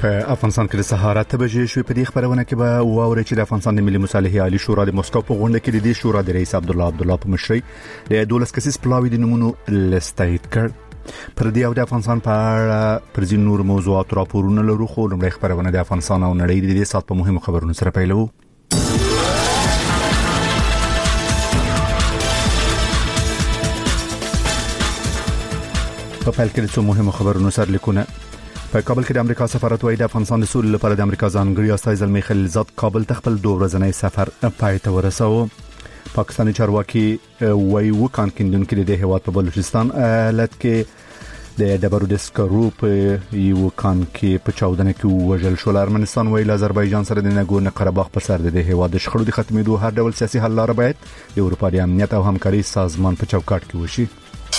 په افغانستان کې د سهار 8 بجې شوې. په دې خبرونه کې به واوري چې د افغانستان د ملي مصالحې عالی شورا د مسکو په غونډه کې د دې شورا د رئیس عبدالله په مشرۍ د 12 کسیز پلاوی د نمونو لستایت کړ. پر دې او د افغانستان په اړه پر ځین نور موضوعات راپورونه لرو، خو لومړی خبرونه د افغانستان او نړۍ د دې سات په مهمو خبرونو سره پیلوو. په پیل کې د څو مهمو خبرونو سره لیکونه. په کابل کې د امریکا سفارت وايي د افغانستان د سولې لپاره د امریکا ځانګړي استازی زلمی خلیلزاد کابل ته خپل 2 ورځنی سفر پای ته ورساوه. پاکستاني چارواکي وايي وکان کیندونکو د هیواد په بلوچستان ایالت کې د ډبرو د سکرو په یو کان کې په چاودنه کې وژل شو. ارمنستان وايي آذربایجان سره د نګورنو قرهباغ په سر د هیواد د شخړو د ختمېدو هر ډول سیاسي حل لاره باید د اروپا د امنیت او همکاري سازمان په چوکاټ کې وشي.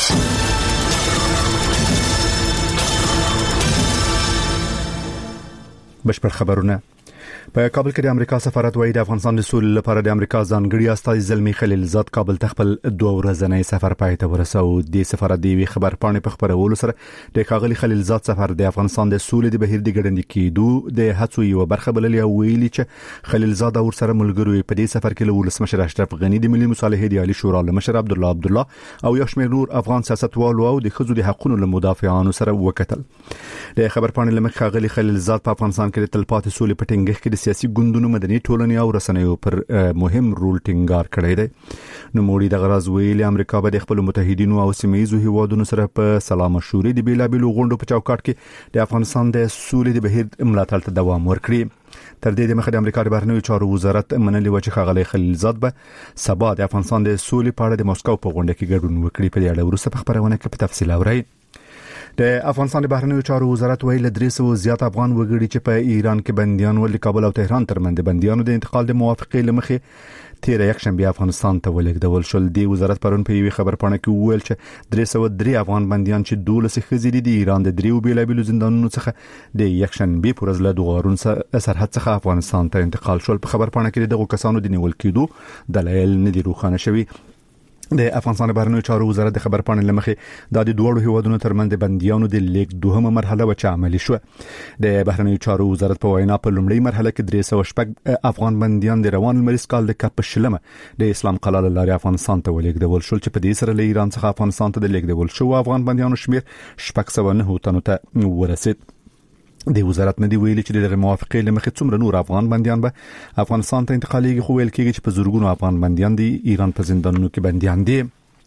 بشپړ خبرونه. په کابل کې د امریکا سفارت وايي د افغانستان د سولې لپاره د امریکا ځانګړي استازی زلمی خلیلزاد کابل ته خپل 2 ورځنی سفر پای ته ورساوه. د سفارت دی خبر پاڼې په خبرولو سره د کاغلی خلیلزاد سفر د افغانستان د سولې د بهیر د ګډنډ کېدو د هڅو یو برخه بللې او ویلي چې خلیلزاد او سره ملګری په دې سفر کې له ولسمشر اشرف غنی د ملي مصالحې د عالی شورا مشر عبدالله او یو شمېر نور افغان سیاستوالو او د خزو د حقوقو لمدافعانو سره وکتل. د خبر پاڼې لمخ کاغلی خلیلزاد په افغانستان کې د تلپاتې سولې په ټینګښت کې د سیاسي ګوندونو مدني ټولنې او رسنیو پر مهم رول ټینګار کړی دی. نو موړي د غرض ویلي امریکا به د خپل متحدینو او سیمه‌ییزو هیوادونو سره په سلا مشورې د بیلابیلو غونډو په چوکاټ کې د افغانستان د سولې د بهیر ملاتړ ته دوام ورکړي. تر دې مخکې د امریکا د بهرنیو چارو وزارت منلي و چې خاغلی خلیلزاد به سبا د افغانستان د سولې په اړه د مسکو په غونډه کې ګډون وکړي. په دې اړه وروسته په خبرونه کې په تفصیل اورئ. د افغانستان د بهرنیو چارو وزارت ویل 300 زیات افغان وګړي چې په ایران کې بنديان ول کابل او تهران ترمنځ بنديانو د انتقال د موافقې لمخې تیر یک شنبه افغانستان ته ولېږدول شول. د وزارت پرون په یوه خبر پاڼه کې وویل چې 303 افغان بنديان چې 12 خزيدي د ایران د دریو بیلابیلو زندانونو څخه د یک شنبه پر ورځ له دوغارون سرحد څخه افغانستان ته انتقال شول. په خبر پاڼه کې دغه کسانو د نیول کېدو دلایل نه دي روښانه شوي. د افغانستان بهرنیو چارو وزارت د خبر پاڼې لمخې د دوړو هیوادونو ترمنځ د بنديانو د لیک دوهمه مرحله و چې عملی شو. د بهرنیو چارو وزارت په وینا په لومړی مرحله کې 306 افغان بنديان د روان مریض کال د کپ شلمه د اسلام قلعه لاري افغانستان ته ولېږدول شول، چې په دې سره له ایران څخه افغانستان ته د لیږدول شو افغان بنديانو شمیر 609 تنو ته ورسید. د وزارت نه دی ویلي چې دغه موافقې لمخې څومره نور افغان بنديان به افغانستان ته انتقالېږي، خو ویل کېږي چې په زورګونو افغان بنديان دي ایران په زندانونو کې بنديان دي.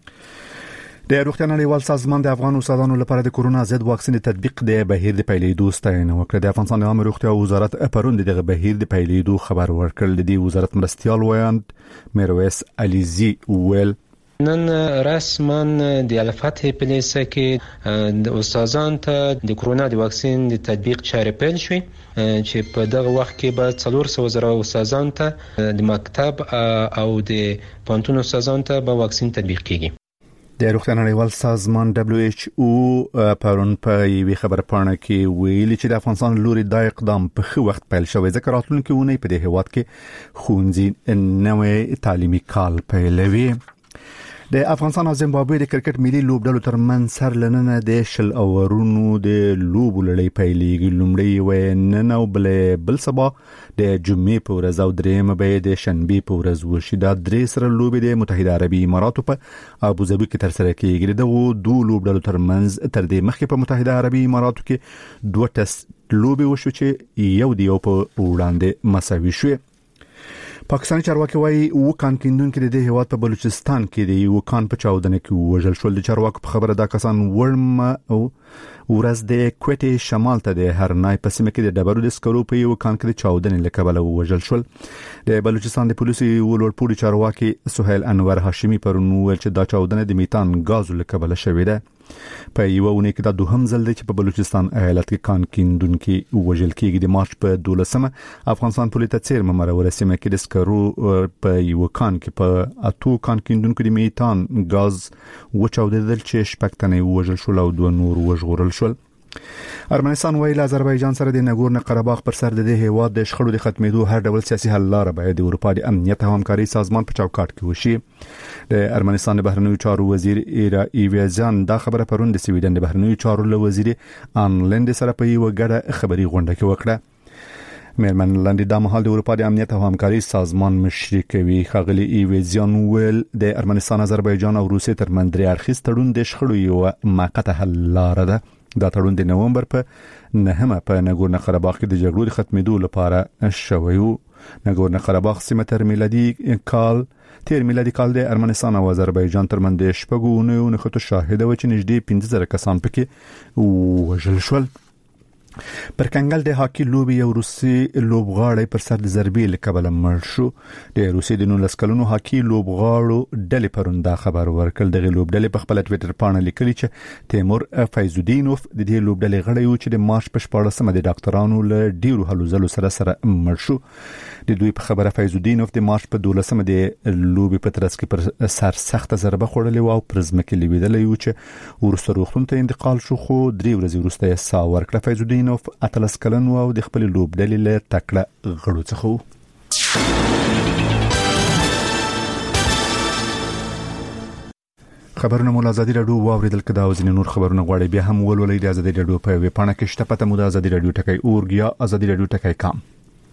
د روغتیا نړیوال سازمان د افغان اوسیدونکو لپاره د کورونا ضد واکسین تطبیق د بهیر د پیلېدو ستاینه وکړه. د افغانستان د عامه روغتیا وزارت پرون دغه بهیر د پیلېدو خبر ورکړل. د وزارت مرستيال ویاند میرویس علیزی ویل نن رسماً د الفتح پلیسه کې د استادان ته د کرونا د واکسین د تطبیق چارې پیل شوې، چې په دغه وخت کې به 400 زره استادان ته د مکتب او د پوهنتون استادان ته به واکسین تطبیق کیږي. د روغتیا نړیوال سازمان WHO پرون په یوه خبر پاڼه کې ویلي چې د افغانستان لوري د اقدام په ښه وخت پیل شوی، ځکه راتلونکي ونې په دې هیواد کې ښوونځي نوې تعلیمي کال پیلوي. د افغانستان او زیمبابوې د کرکټ ملي لوبډلو ترمنځ سر لننه د شل اورونو د لوبو لړۍ پیلېږي. لومړی ویننه او بل سبا د جمعې په ورځ او درېمه به د شنبې په ورځ وشي. دا درې سره لوبې د متحده عربي اماراتو په ابوظبي کې ترسره کېږي. دغه دوه لوبډلو ترمنځ تر دې مخکې په متحده عربي اماراتو کې 2 ټیسټ لوبې وشو چې یو د یو په وړاندې مساوي شوې. پاکستاني چارواکي وايي وکان کیندونکو د دې هیواد په بلوچستان کې د وکان په چاودنه کې وژل شول. د چارواکو په خبره دا کسان ورم او ورځ د کوټې شمال ته د هرنای په سیمه کې د ډبرو د سکرو په یو کان کې د چاودنې له کبله وژل شول. د بلوچستان د پولیسو ولورپوړي چارواکي سهیل انور هاشمي پرون ویل چې دا چاودنه د میتان غاز له کبله شوې ده. په یو ونه کې دا دوهم ځل دی چې په بلوچستان ایالت کې کان کیندونکو وژل کېږي. د مارچ په 12 افغانستان پولیس ته چیرمه مرور سیمه کې د سکرو په یو کان کې په اتو کان کیندونکو د میتان غاز وچاودل چې شپږ تنه وژل شول او 2 نور وژغورل شول. ارمنستان ویل آذربایجان سره د ناګورنو قرهباغ پر سر د هیواد د شخړو د ختمېدو هر ډول سیاسي حل لاره باید د اروپا د امنیت او همکاري سازمان په چوکاټ کې وشي. د ارمنستان د بهرنیو چارو وزیر ایوازان دا خبره پرون د سویډن د بهرنیو چارو له وزیر آنلند سره په یو غړ خبري غونډه کې وکړه. مېرمن لاندې د مهال د اروپا د امنیت او همکاري سازمان مشري کوي. خغلی ایوازیان ویل د ارمنستان آذربایجان او روسیې ترمنځ درې اړخیز تړون د شخړو یو موقته حل لاره ده. دا تړون د نومبر په 9 په ناګورنو قرهباغ کې د جګړو د ختمېدو لپاره شوی و. ناګورنو قرهباغ سیمه تیر میلادي کال د ارمنستان او آذربایجان ترمنځ د شپږونو نخښتو شاهد و چې نږدې 15000 کسان پکې وژل شول. پر کنګل د هاکی لوبي یو روسي لوبغاړی پر سر د ضربې لکبل مړ شو. د روسي د 19 کلونو هاکی لوبغاړو ډلې پروندا خبر ورکړ. د لوبډلې په خپل ټوئیټر باندې لیکلي چې تیمور فیضودینوف د دې لوبډلې غړی و چې د مارچ په 14مه د ډاکټرانو له ډیرو هلو ځلو سره مړ شو. د دوی په خبره فیضودینوف د مارچ په 12مه د لوبي په ترڅ کې پر سر سخت ضربه خوړلې و او پرزمه کې لیدلې و چې ورسره روغتون ته انتقال شو، خو 3 ورځې وروسته یې سا ورکړه. فیضودینوف اتلس کلن او د خپل لوبډلې له تکړه غړو څخه. خبرونه مول ازادي رادیو واوریدل کدا او ځینې نور خبرونه غواړي بیا هم ولولئ د ازادي رادیو په ویب پاڼه کې شته. پته مو د ازادي رادیو ټکی اورګیا ازادي رادیو ټکی کام.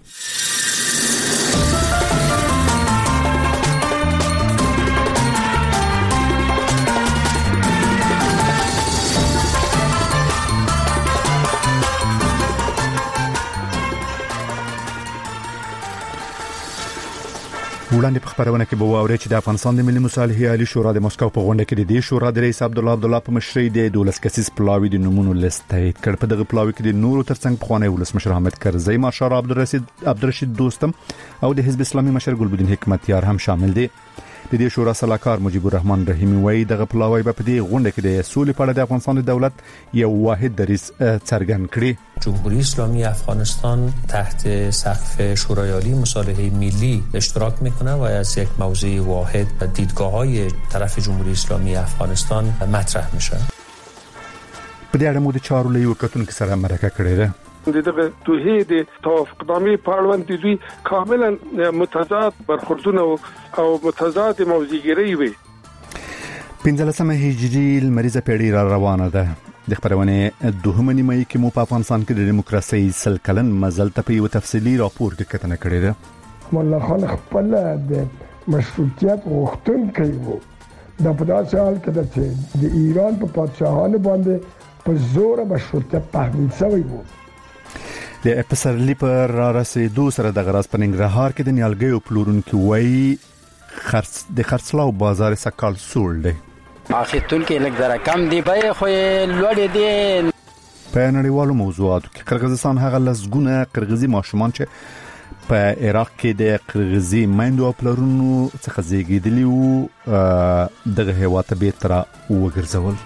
وړاندې په خبرونه کې به واوري چې د افغانستان د ملي مصالحې عالی شورا د مسکو په غونډه کې د دې شورا د رئیس عبدالله په مشرۍ د 12 کسیز پلاوی د نمونو لیست تایید کړ. په دغه پلاوی کې د نورو ترڅنګ پخوانی ولسمشر حامد کرزی، مارشال عبدالرشید دوستم او د حزب اسلامي مشر ګلبدین حکمتیار هم شامل دي. د دې شورا سلاکار مجيب الرحمن رحیمی وایي دغه پلاوی په دې غونډه کې د سولې په اړه د افغانستان د دولت یو واحد دریځ څرګند کړي. جمهوری اسلامی افغانستان تحت سقف شورای عالی مصالحه ملی اشتراک میکنه و از یک موضوع واحد و دیدگاه‌های طرف جمهوری اسلامی افغانستان مطرح میشه. په دې اړه مو د چارو له یو کتونکو سره مرکه کړې ده. دغه توحید توافقنامه پارلمان د دوی کاملا متضاد برخوردونه او متضاد موضوعګری وي. 15 هجری المریضه پیړۍ را روانه ده. د خبرونه دوهمه نیمه کې مو په افغانستان کې د دیموکراسي سلکلن مزل ته په یو تفصیلی راپور کې کتنه کړې ده. مولا خان خپل د مشروطیت غوښتونکی وو. د په داسې حال کې د ایران په پادشاهانو باندې په زور مشروطیت تحمیل شوی وو. د پسرلی پر را رسیدو سره د غراس په ننګرهار کې د نیالګیو پلورونکو وایي د خرڅلاو بازار سکال سول دی. اخیتون کې لږ درا کم دی به خو لوړ دی. په نړیوالو موضوعاتو کې قرغیزستان هغه لسګونه قرغیزي ماشومان چې په عراق کې د قرغیزي میندو او پلرونو څخه زیږیدلي وو دغه هیواد ته به تر وګرځول.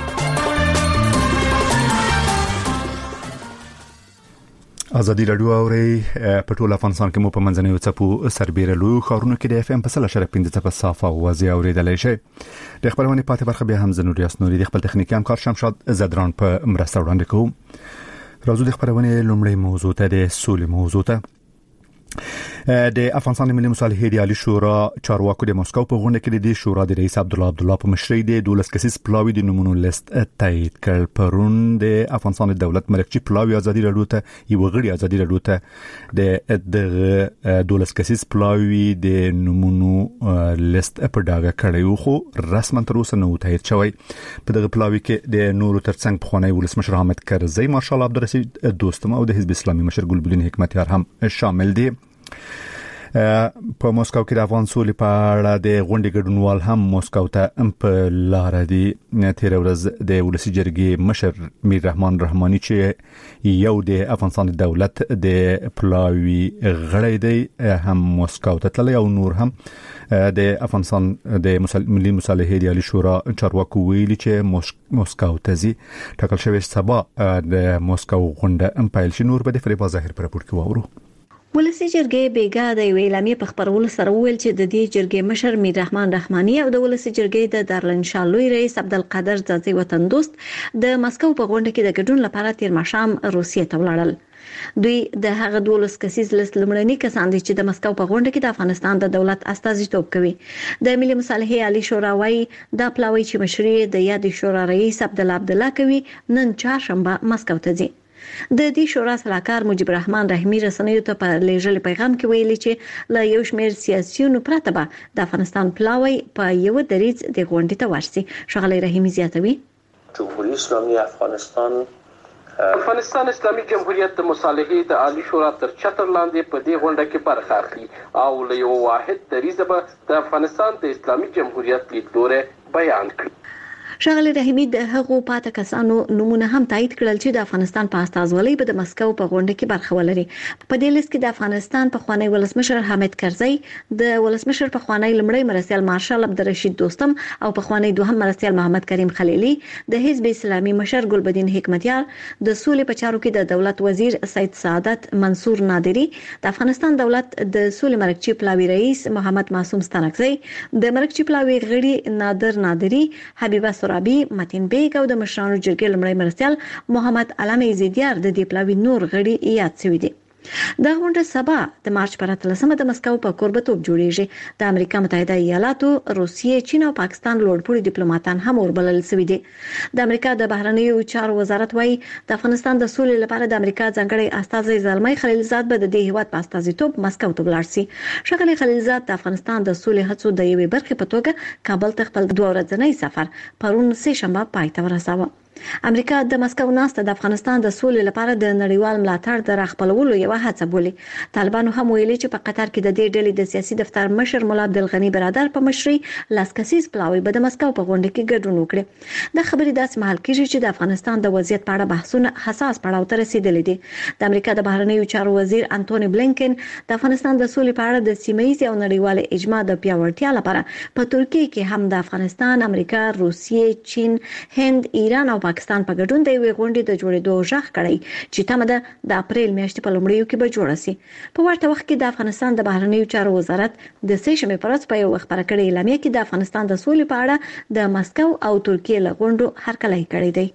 ازادي رادیو اوري په ټول افغانستان کې مو په منځنیو چپو سربېره لوی خارونو کې د اف ام په 1.15 په صافه وازي اوریدلای شي. د خبرونه پاتې برخه به هم زنوري اسنوري د خپل تخنیکی همکار شمشاد زدران په مرسته وړاندې کوم. راځو د خبرونه لومړی موضوع ته د سولې موضوع ته. د افغانستان ملي مصالحې د عالی شورا چارواکو د مسکو په غونډه کې د دې شورا د رئیس عبدالله په مشرۍ د 12 کسیز پلاوی د نمونو لیست تایید کړ. پرون د افغانستان دولت ملکچی پلاوی ازادي رادیو ته یو غړي ازادي رادیو ته د 12 کسیز پلاوی د نمونو لیست په ډاګه کړی خو رسما تر اوسه نه تایید شوی. په دغه پلاوی کې د نورو ترڅنګ پخوانی ولسمشر حامد کرزی، مارشال عبدالرشید دوستم او د حزب اسلامي مشر ګلبدین حکمتیار هم شامل دي. په مسکو کې د افغان سولې په اړه د غونډې ګډونوال هم مسکو ته په لار دي. تیر ورځ د ولسی جرګې مشر میر رحمان رحماني چې یو د افغانستان دولت د پلاوی غړی دی هم مسکو ته تللی او نور هم د افغانستان د ملي مصالحې د عالی شورا چارواکو ویلي چې مسکو ته ځي. ټاکل شوی سبا د مسکو غونډه پیل شي. نور به د فریبا ظاهر پر راپور کې واورو. ولسی جرګې بیګا د اعلامیې په خبرولو سره ویل چې د دې جرګې مشر میر رحمان رحماني او د ولسی جرګې د دارالانشا لوی رئیس عبدالقادر زازي وطن دوست د مسکو په غونډه کې د ګډون لپاره تیر ماښام روسیې ته ولاړل. دوی د هغه 12 کسیز لست لمړني کسان دي چې د مسکو په غونډه کې د افغانستان د دولت استازیتوب کوي. د ملي مصالحې عالی شورا وايي د پلاوی چې مشري د یاد شورا رئیس عبدالله کوي نن چهارشنبه مسکو ته ځي. د دې شورا سلاکار مجيب الرحمن رحیمي رسنیو ته په لیږل پیغام کې ویلي چې له یو شمېر سیاسيونو پرته به د افغانستان پلاوی په یو دریځ د غونډې ته ورسي. شغله رحیمي زیاتوي جمهوری اسلامی افغانستان اسلامي جمهوریت د مصالحې د عالی شورا تر چتر لاندې په دې غونډه کې برخه اخلي او له یو واحد دریځ به د افغانستان د اسلامي جمهوریت لیدلوری بیان کړي. شغله رحیمي د هغو پاتې کسانو نمونه هم تایید کړل چې د افغانستان په استازولۍ به د مسکو په غونډه کې برخه ولري. په دې لیست کې د افغانستان پخوانی ولسمشر حامد کرزی، د ولسمشر پخوانی لمړی مرستیال مارشال عبدالرشید دوستم او پخوانی دوهم مرستیال محمد کریم خلیلی، د حزب اسلامي مشر ګلبدین حکمتیار، د سولې په چارو کې د دولت وزیر سید سعادت منصور نادری، د افغانستان دولت د سولې مرکزی پلاوی رئیس محمد معصوم ستانکزی، د مرکزی پلاوی غړي نادر نادری، حبیبه رابی، متین بیگ او د مشرانو جرګې لمړی مرستیال محمد علامه یزیدیار د دې پلاوی نور غړي یاد شوی دي. دا غونډه سبا د مارچ پر 13 د مسکو په کوربتوب جوړیږي. د امریکا متحده ایالاتو، روسیې، چین او پاکستان لوړپوړي ډیپلوماټان هم وربلل شوي دي. د امریکا د بهرنیو چارو وزارت وايي د افغانستان د سولې لپاره د امریکا ځانګړي استازي زلمي خلیلزاد به د دې هیواد په استازیتوب مسکو ته ولاړ شي. شغله خلیلزاد د افغانستان د سولې هڅو د یوې برخې په توګه کابل ته خپل 2 ورځنی سفر پرون سه شنبه پای ته ورساوه. امریکا د مسکو ناسته د افغانستان د سولې لپاره د نړیوال ملاتړ د راخپلولو یو هڅه بولي. طالبانو هم ویلي چې په قطر کې د دې ډلې د سیاسي دفتر مشر مولا عبدالغنی برادر په مشرۍ لاس کسیز پلاوی به د مسکو په غونډه کې ګډون وکړي. د خبرې داسې مهال کېږي چې د افغانستان د وضعیت په اړه بحثونه حساس پړاو ته رسیدلي دي. د امریکا د بهرنیو چارو وزیر انټونی بلینکن د افغانستان د سولې په اړه د سیمه‌ییز او نړیوال اجماع د پیاوړتیا لپاره په ترکیه کې هم د افغانستان، امریکا، روسیې، چین، هند، ایران او پاکستان په ګډون د یوې غونډې د جوړېدو ژغ کړی چې تمه ده د اپریل میاشتې په لومړیو کې به جوړه شي. په ورته وخت کې د افغانستان د بهرنیو چارو وزارت د سه شنبې پر ورځ په یو خبره کړې اعلامیه کې د افغانستان د سولې په اړه د مسکو او ترکیه له غونډو هرکلی کړی دی.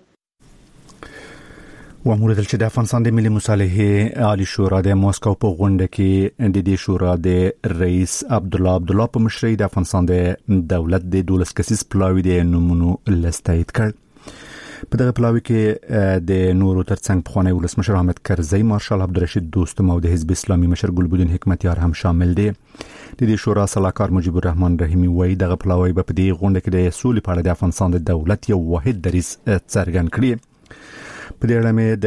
وموردل چې د افغانستان د ملي مصالحې عالی شورا د مسکو په غونډه کې د دې شورا د رئیس عبدالله په مشرۍ د افغانستان د دولت د 12 کسیز پلاوی د نمونو لستایید کړ. په دغه پلاوی کې د نورو ترڅنګ پخوانی ولسمشر حامد کرزی، مارشال عبدالرشید دوستم او د حزب اسلامي مشر ګلبدین حکمتیار هم شامل دي. د دې شورا سلاکار مجيب الرحمن رحیمي وایي دغه پلاوی په دې غونډه کې د سولې په اړه د افغانستان د دولت یو واحد دریځ څرګند کړی. په دې اړه مې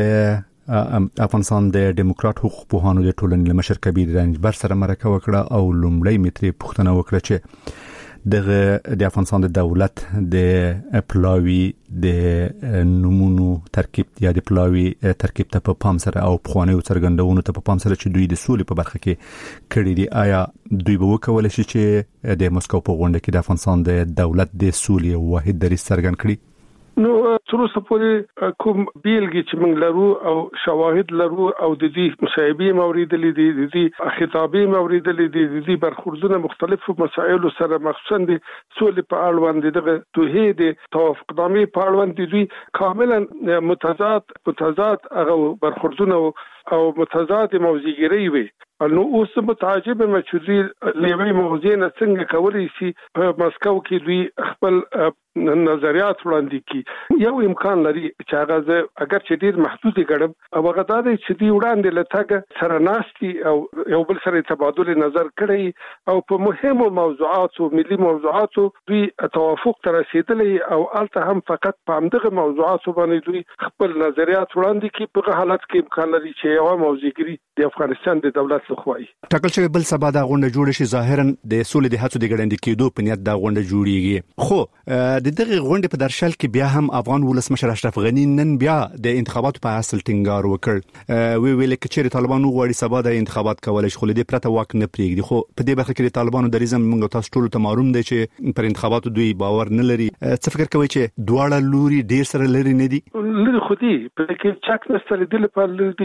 د افغانستان د ډیموکرات حقوق پوهانو د ټولنې مشر کبیر رنجبر سره مرکه وکړه او لومړی متري پوښتنه وکړه چې د افغانستان د دولت د پلاوی د نمونو ترکیب یا د پلاوی ترکیب ته په پام سره او خوانیو څرګندونو ته په پام سره چې دوی د سولې په برخه کې کړي دي، آیا دوی به وکولای شي چې د مسکو په غونډه کې د افغانستان د دولت د سولې واحد دریځ څرګند کړي؟ نو تر اوسه پورې کوم بیلګې چې موږ لرو او شواهد لرو او د دې مصاحبې موریدلې دي، د دې خطابې موریدلې دي، د دې برخوردونه مختلفو مسایلو سره مخصوصا د سولې په اړوند دغه توحید توافقنامې په اړوند دوی کاملا متضاد هغه برخوردونه او متضاد موضوعګرۍ وي. نو اوس متعجب یم چې دوی لوی موضوع نه څنګه کولی شي په مسکو کې دوی خپل نظریات وړاندې کړي. یو امکان لري چې هغه اگر چې ډیر محدود ګڼم او هغه دا دی چې دوی وړاندې لټګ سره ناشتي او یو بل سره تبادل نظر کړي او په مهمو موضوعاتو، ملي موضوعاتو دوی توافق تر رسیدلې او الته هم فقط په همدغه موضوعاتو باندې دوی خپل نظریات وړاندې کړي. په حالت کې امکان لري چې یو موضوعګری د افغانستان د دولت لخوا ټاکل شوی بل سبا دا غونډه جوړه شي. ظاهرا د سولې د هڅو د ګړندې کېدو په نیت دا غونډه جوړیږي، خو د دغه غونډې په درشل کې بیا هم افغان ولسمشر اشرف غنی نن بیا د انتخاباتو په اصل ټینګار وکړ. ویل کې چې طالبانو غواړي سبا د انتخابات کولای شي، خو دې پرته واک نه پریږدي. خو په دې برخه کې د طالبانو د ریزم موږ تاسو ټول ته معلوم دی چې پر انتخاباتو دوی باور نه لري. څه فکر کوي چې دواړه لوري ډیر سره لري نه دي؟ لري خو دي په کې چک نستل دي په لري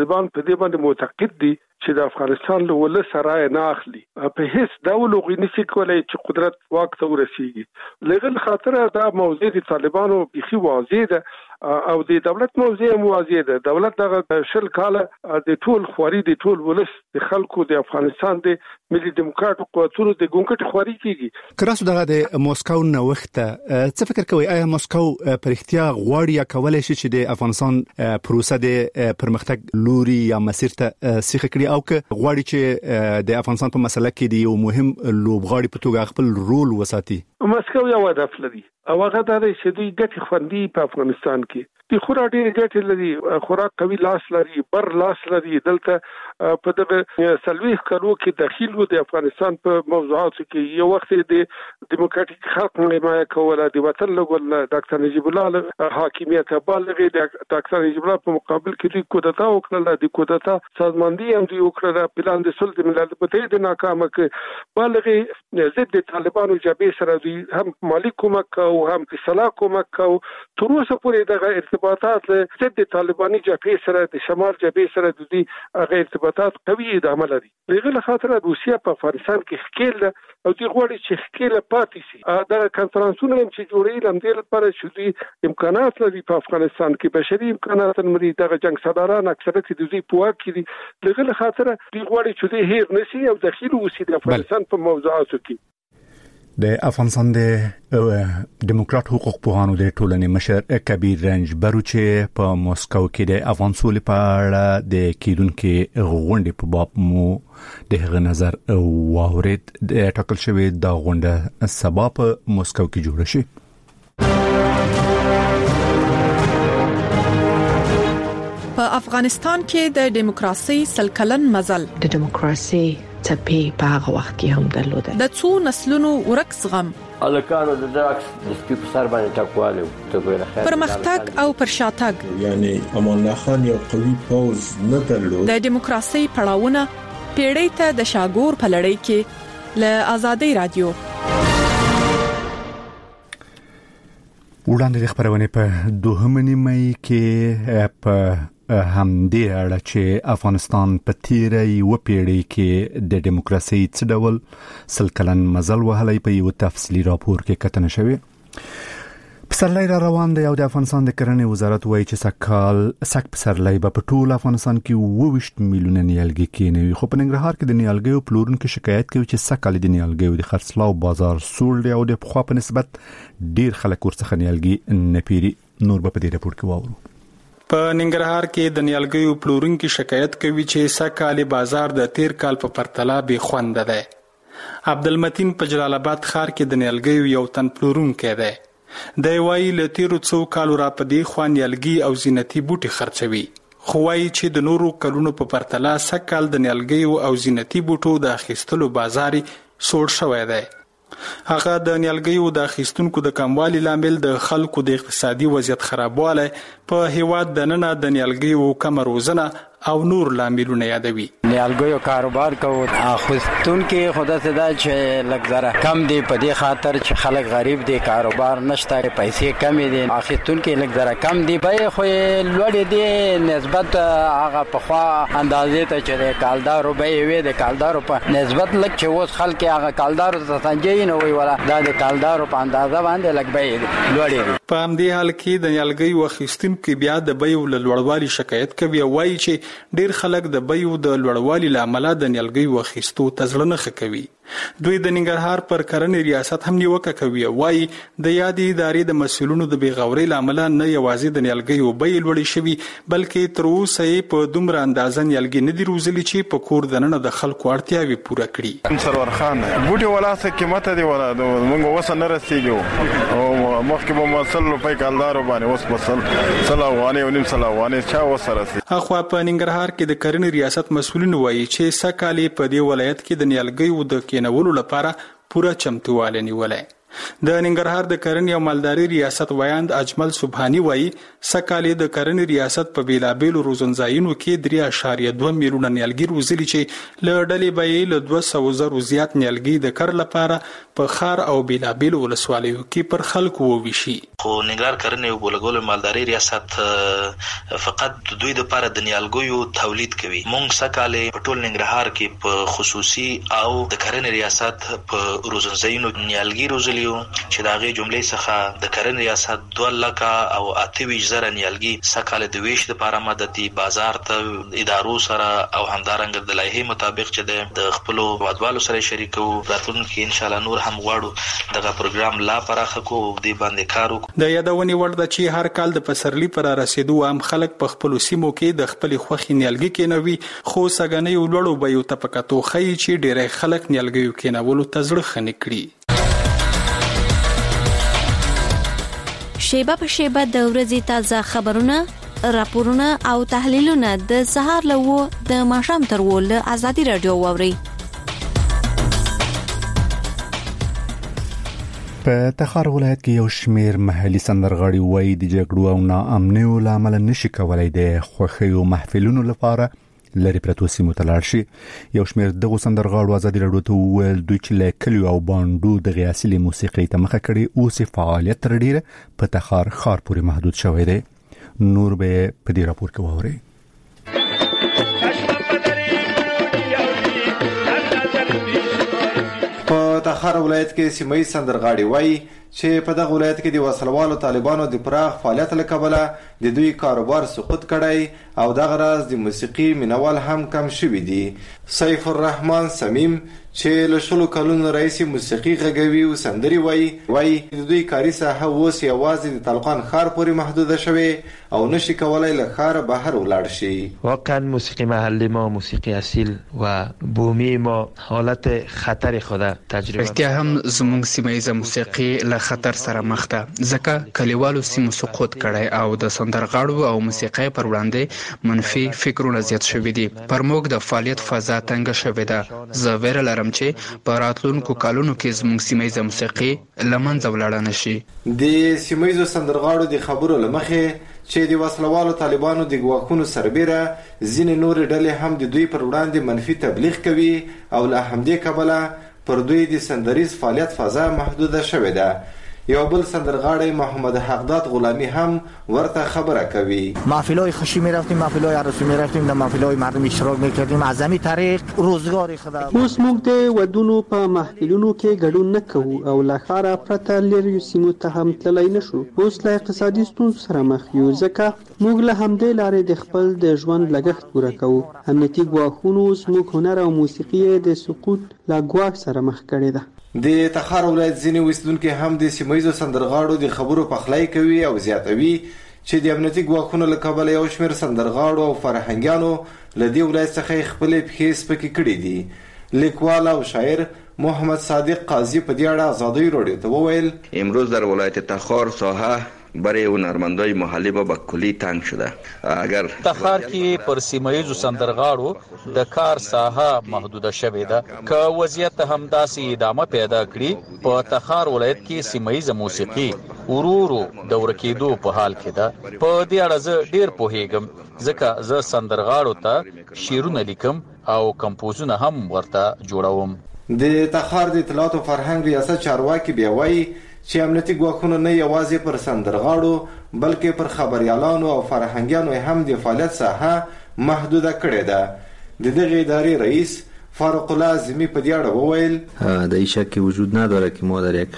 طالبان په دې باندې معتقد دي چې د افغانستان له ولس سره نه اخلي په هیڅ ډول غوښنه کولای چې قدرت واک ته ورسیږي لغل خاطر دا موضوع د طالبانو بيخي واضح ده او د دولت موضوع واضح ده دولت دغه شل کاله د ټول خوري د ټول ولس د خلکو د افغانستان د ملي دیموکراتیک قوتونو د ګونګټ خوري کیږي کراسو دغه د موسکو نوښت څه فکر کوي آیا موسکو پرختیا غواړي یا کولای شي چې د افغانستان پروسه د پرمختګ لوري یا مسیر ته سیخ کړي او که غواړي چې د افغانستان په مسله کې د یو مهم لوبغاړي په توګه خپل رول وساتي موسکو یو هدف لري او هغه د شدید ګټې خوندي په افغانستان کې د خورا ډېر ګټې لري خورا قوي لاس لري بر لاس لري دلته په دغه سلويخ کارو کې داخل و د افغانستان په موضوعاتو کې یو وخت د دیموکراتیک خلق حمایت کوله د وطن لګول ډاکټر نجیب الله حاکمیت بالغ د ډاکټر نجیب الله په مقابل کې د کودتا وکړه د کودتا سازماندهي هم دی وکړه پلان د سلطه ملل په تې د ناکامه کې بالغ ضد طالبانو جبهه سره هم مالی کومک او هم اصلاح کومک او تر اوسه پورې دغه ارتباطات ضد طالباني جبهه سره د شمال جبهه سره د دې هغه ارتباطات قوي ادامه لري لغله خاطر روسیا په افغانستان کې خکیل او دی غوړي چې خکیل پاتې شي دا کنفرانسونه چې جوړې لمدې لپاره شوي امکانات لري په افغانستان کې بشري امکانات لري دغه جنگ سالاران اکثریت د دې پوهه کړي لغله خاطر دی غوړي چې د هیر نشي او داخلي وسی د افغانستان په موضوعاتو کې د افغانستان د دیموکرات حقوق پوهانو د ټولنې مشر کبیر رنج بروچ په موسکو کې د افغان سولې په اړه د کیدونکو غونډې په باب مو د هغه نظر واورید د ټاکل شوی د غونډه سبا په موسکو کې جوړه شي په افغانستان کې د دیموکراسي سلکلن مزل د دیموکراسي څپې په هغه وخت کې هم درلوده د څو نسلونو ورکس غم الکانو د ډاکس د سپیکر سر باندې ټاکواله ته ګوره خیر پرمختګ او پرشاتګ یعنی امان الله خان یو قوي پوز نه درلود د دیموکراسي پړاوونه پیړۍ ته د شاګور په لړۍ کې ل آزادۍ رادیو وړاندې خبرونه په 2 مې کې په هم دې اړه چې افغانستان په تیره یو پیړۍ کې د دیموکراسي څه ډول سلکلن مزل وهلی په یو تفصیلی راپور کې کتنه شوی پسرلی را روان دی او د افغانستان د کرنې وزارت وایي چې سک پسرلی به په ټول افغانستان کې 22 میلیونه نیالګي کېنوي خو په ننګرهار کې د نیالګیو پلورونکو شکایت کوي چې سکهال د نیالګیو د خرڅلاو بازار سوړ دی او د پخوا په نسبت ډیر خلک ورڅخه نیالګي نه پیري نور په دې راپور کې واورو په ننګرهار کې د نیالګیو پلورونکو شکایت کوي چې سکهال بازار د تیر کال په پرتله به خوند ده عبدالمتین په جلال آباد ښار کې د نیالګیو یو تن پلورونکی دی د وایي له تیرو څو کالو را په دې خوا نیالګي او زینتي بوټي خرڅوي خو وایي چې د نورو کلونو په پرتله سکهال د نیالګیو او زینتي بوټو د اخیستلو بازار سوړ شوی دی هغه د نیالګیو د اخیستونکو د کموالي لامل د خلکو د اقتصادي وضعیت خرابواله په هیواد د ننه د نیالګیو کم روزنه او نور لاملونه یادوي نیالګیو کاروبار کوو اخیستونکو خدا ته دا چې لګزره کم دی په دې خاطر چې خلک غریب دي کاروبار نشته پیسې کم دي اخیستونکو لګزره کم دی به خو لوړ دي نسبت هغه په خوا اندازې ته چې کالدارو به وي د کالدارو په نسبت لک چې اوس خلک هغه کالدارو ته څنګه نه وي ولا دا د کالدارو په اندازه باندې لګ به لوړ دي په همدې حال کې د نیالګیو اخیستونکو بیا د بیو لوړوالي شکایت کوي وایي چې ډیر خلک د بیو د لوړوالي لامل د نیالګیو اخیستو تزړه نه کوي دوی د ننګرهار پر کرنې ریاست هم نیوکه کوي وایي د یادې ادارې د مسؤلینو د بیغوري لامل نه یوازې د نیالګیو بیې لوړې شوي بلکې تر اوسه په دومره اندازه نیالګي نه دي روزلي چې په کور دننه د خلکو اړتیاوې پوره کړي سرور خان بوټي ولا څه قیمت دی ولا موږ وسه نه رسیږو او مخکې به مسل په کالدارو باندې اوس مسل سلاوانه او نیم سلاوانه چا وسره اخوا په ننګرهار کې د کرنې ریاست مسؤلین وایي چې سکهال په دې ولایت کې د نیالګیو د کینولو لپاره پوره چمتواله نیولای د ننګرهار د کرنې او مالداري ریاست وایند اجمل سبحانی وایي سکهال د کرنې ریاست په بیلابیلو روزنځایونو کې 3.2 میلیونه نیالګي روزلي چې له ډلې به یې له 200,000 زیات نیالګي د کر لپاره په خار او بیلابیلو ولسوالیو کې پر خلکو وویشي. خو ننګرهار کرنې او بولګول مالداري ریاست فقط د دوی لپاره د نیالګیو تولید کوي. مونږ سکهال په ټول ننګرهار کې په خصوصي او د کرنې ریاست په روزنځایونو نیالګي روزلي چې د هغې جملې څخه د کرنې ریاست 2,28,000 نیالګي سکهال د ویش لپاره مددي بازار ته ادارو سره او همدارنګه د لایحې مطابق چې د خپلو هیوادوالو سره شریکو راتلونکي ان شاء الله نور هم غواړو دغه پروګرام لا پراخه کو دی باندې کار وکړو. د یادونې وړ ده چې هر کال د پسرلي پر رسیدو عام خلک په خپل سیمو کې د خپل خوخي نیالګي کېنوي خو سګنې ولړو به یو تپکاتو خي چې ډېر خلک نیالګي کېنولو تزړه خنې کړي. شیبه په شیبه د ورځې تازه خبرونه، راپورونه او تحلیلونه د سهار له د ماښام تر له ازادي رادیو واوري. په تخار ولایت کې یو شمیر محلي سندرغاړي وایي د جګړو او ناامنیو لامل نشي کولای د خوښیو محفلونو لپاره لري پرتو سیمو ته لاړ شي. یو شمیر دغه سندرغاړو ازادي رادیو ته وویل دوی چې له کلیو او باندو د غیاسلي موسیقي ته مخه کړي او فعالیت تر ډیره په تخار ښار پورې محدود شوی دی. نور به په دې راپور کې واورئ. په تخار ولایت کې سیمه ییز سندرغاړي وایي چې په دغه ولایت کې د وسلوالو طالبانو د پراخ فعالیت له کبله د دوی کاروبار سقوط کړی او دغه راز د موسیقي مینوال هم کم شوي دي. سیف الرحمن سمیم چې له 10 کلونو راهیسې موسیقي غږوي او سندرې وایي د دوی کاري ساحه اوس یوازې د طلقان ښار پورې محدوده شوې او نشي کولای له ښاره بهر ولاړ شي. واقعا موسیقی محلی ما، موسیقی اصیل و بومی ما حالت خطر خود تجربه. رښتیا هم زموږ سیمه ییزه موسیقي له خطر سره مخ ده ځکه کلیوالو سیمو سقوط کړی او د سندرغاړو او موسیقۍ پر وړاندې منفي فکرونه زیات شوي دي. پر موږ د فعالیت فضا تنګه شوې ده. زه ویره لرم چې په راتلونکو کالونو کې زموږ سیمه ییزه موسیقي له منځه ولاړه نشي. د سیمه ییزو سندرغاړو د خبرو له مخې چې د وسلوالو طالبانو د ګواښونو سربیره ځینې نورې ډلې هم د دوی پر وړاندې منفي تبلیغ کوي او له همدې کبله پر دوی د سندریز فعالیت فضا محدوده شوې ده. یو بل سندرغاړی محمد حقداد غلامی هم ورته خبره کوي. محفل‌های خوشی می‌رفتیم، محفل‌های عروسی می‌رفتیم، در محفل‌های مردم اشتراک می‌کردیم. از همین طریق روزگار خود اوس موږ د ودونو په محفلونو کې ګډون نه کوو او له ښاره پرته لرې سیمو ته هم تللی نه شو. اوس له اقتصادي ستونزو سره مخ یو ځکه موږ له همدې لارې د خپل د ژوند لګښت پوره کوو. امنیتي ګواښونو زموږ هنر او موسیقي د سقوط له ګواښ سره مخ کړی ده. د تخار ولایت ځینې اوسیدونکي هم د سیمه ییزو سندرغاړو د خبرو پخلی کوي او زیاتوي چې د امنیتي ګواښونو له کبله یو شمېر سندرغاړو او فرهنګیانو له دې ولایت څخه خپلې پښې سپکې کړې دي. لیکوال او شاعر محمد صادق قاضی په دې اړه ازادي رادیو ته وویل امروز در ولایت تخار ساحه برای هنرمندای محلی با کلی تنگ شده. اگر تخار کې پر سیمه‌ییزو سندرغاړو د کار ساحه محدوده شوې ده. که وضعیت همداسې ادامه پیدا کړي په تخار ولایت کې سیمه‌ییزه موسیقي ورورو د ورکېدو په حال کې ده. په دې اړه زه ډېر پوهیږم ځکه زه سندرغاړو ته شعرونه لیکم او کمپوزونه هم ورته جوړوم. د تخار د اطلاعات او فرهنګ ریاست چارواکي بیا وایي چې امنیتي ګواښونه نه یوازې پر سندرغاړو بلکې پر خبریالانو او فرهنګیانو هم د فعالیت ساحه محدوده کړې ده. د دغه ادارې رئیس فاروق الله اعظمی په دې اړه وویل در این شکی وجود نداره که ما در یک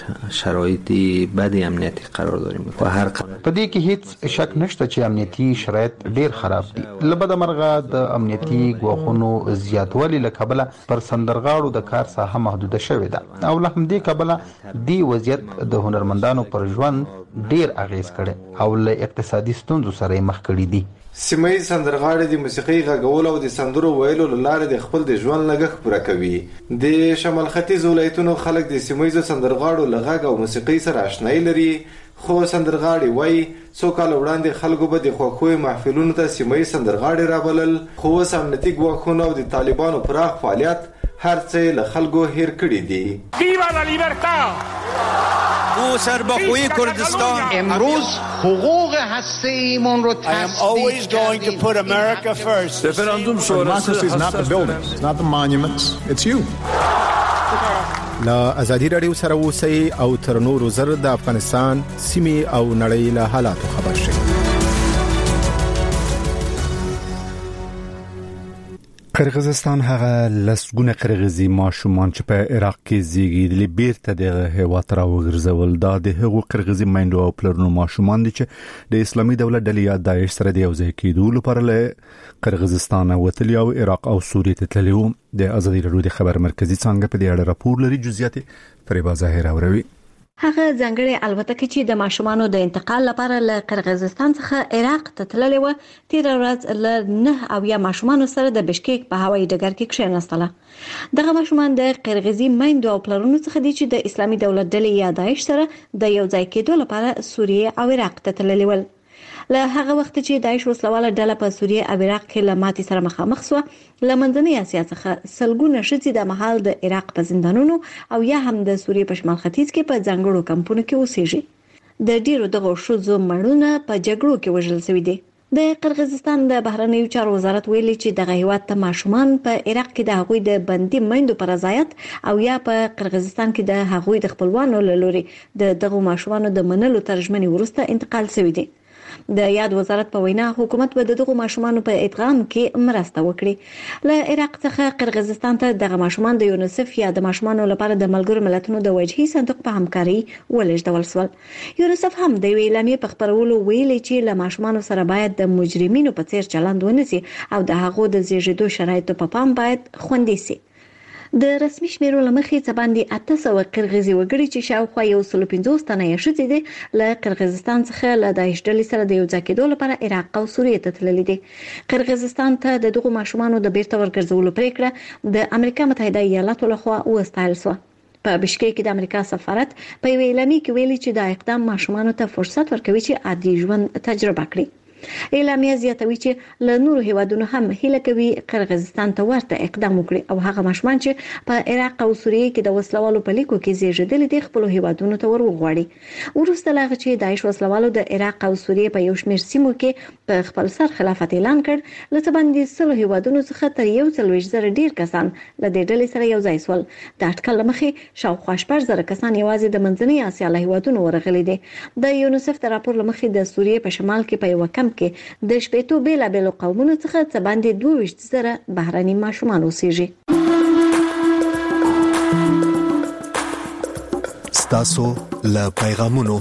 شرایطی بد امنیتی قرار داریم و هر په دې کې هیڅ شک نشته چې امنیتي شرایط ډیر خراب دي. لبد مرغه د امنیتي ګواښونو زیاتوالی له کبله پر سندرغاړو د کار ساحه محدوده شوې ده او له همدې کبله دی وضعیت د هنرمندانو پر ژوند ډیر اغیز کړي او له اقتصادي ستونزو سره مخ کړي دي. سیمه ییز سندرغاړي د موسیقۍ غږولو او د سندرو ویلو له لارې د خپل د ژوند لګښت پوره کوي. د شمال ختیځ ولایتونو خلک د سیمه ییزو سندرغاړو له غږ او موسیقۍ سره آشنایي لري خو سندرغاړي وایي څو کاله وړاندې خلکو به د خوښیو محفلونو ته سیمه ییز سندرغاړي رابلل خو اوس امنیتي ګواښونه او د طالبانو پراخ فعالیت هر څه له خلکو هیر کړي دي. او سربخوی کردستان. امروز حقوق هسته‌ایمون رو always going to put America first. Referendum sonrası is not the buildings, it's not the monuments, it's you. لا ازادي رادیو سره اوسئ او تر نورو زر د افغانستان سیمه او نړۍ له حالاتو خبر شئ. قرغیزستان هغه لسګونه قرغیزي ماشومان چې په عراق کې زیږیدلي بیرته د هیواد راوګرځول. دا د هغو قرغیزي میندو او پلرونو ماشومان دي چې د اسلامي دولت ډلې یا داعش سره د یوځای کېدو لپاره له قرغیزستان وتلي او عراق او سوریه ته تللي وو. د ازادي رادیو د خبر مرکزی څنګه په دې اړه راپور لري. جزئیات فریبا ظاهر اوروي. هغه ځنګړې الوتکه چې د ماشومانو د انتقال لپاره له قرغیزستان څخه عراق ته تللې و تیر ورځ له 9 او یا ماشومانو سره د بشکیک په هوایي ډګر کې کښېناستله. دغه ماشومان د قرغیزي میندو او پلرونو څخه دي چې د اسلامي دولت ډلې یا داعش سره د یوځای کېدو لپاره سوریه او عراق ته تللي ول. له هغه وخت چې داعش وسلواله ډله په سوریه او عراق کې له ماتې سره مخامخ شو، له منځنۍ اسیا څخه سلګونه ښځې د مهال د عراق په زندانونو او یا هم د سوریه په شمال ختیځ کې په ځانګړو کمپونو کې اوسېږي. د ډیرو دغه ښځو مړونه په جګړو کې وژل شوي دي. د قرغیزستان د بهرنیو چارو وزارت ویلي چې دغه هیواد ته ماشومان په عراق کې د هغوی د بندي میندو پر رضایت او یا په قرغیزستان کې د هغوی د خپلوانو له لوري د دغه ماشومانو د منلو تر ژمنې وروسته انتقال شوی دی. د یاد وزارت په وینا حکومت به دغه ماشومانو په ادغام کې مرسته وکړي. له عراق څخه قرغیزستان ته دغه ماشومان د یونیسف یا د ماشومانو لپاره د ملګرو ملتونو د وجهي صندوق په همکاري ولېږدول شول. یونیسف هم د اعلامیې په خبرولو ویلي چې له ماشومانو سره باید د مجرمینو په څیر چلند ونشي او د هغو د زیږیدو شرایطو په پام باید خوندي شي. د رسمي شمیرو لمخې څه باندې 800 قرغیزي وګړي چې شاوخوا 150 تنه یې ښځې دي له قرغیزستان څخه له داعش ډلې سره د یوځای کېدو لپاره عراق او سوریه ته تللي دي. قرغیزستان ته د دغو ماشومانو د بیرته ورګرځولو پریکړه د امریکا متحده ایالاتو لخوا وستایل شوه. په بشکیک کې د امریکا سفارت په یو اعلامیه کې ویلي چې دا اقدام ماشومانو ته فرصت ورکوي چې عادي ژوند تجربه کړي. اعلامیه زیاتوي چې له نورو هیوادونو هم هیله کوي قرغیزستان ته ورته اقدام وکړي او هغه ماشومان چې په عراق او سوریه کې د وسلوالو په لیکو کې زیږیدلي دي خپل هیوادونو ته ورغواړي. وروسته لا چې داعش وسلوالو د عراق او سوریه په یو شمېر سیمو کې په خپل سر خلافت اعلان کړ، لته باندې 100 هیوادونو څخه تر 140,000 ډیر کسان له دې ډلې سره یو ځای شول. د اټکل مخې شاوخوا 14,000 کسان یوازې د منځنۍ اسیا له هیوادونو ورغلي دي. د یونیسف د راپور لمخې د سوریه په شمال کې په یو کم کې د شپېتو بیلابیلو قومونو څخه څه باندې 22,000 بهرني ماشومان اوسېږي. ستاسو له پیغامونو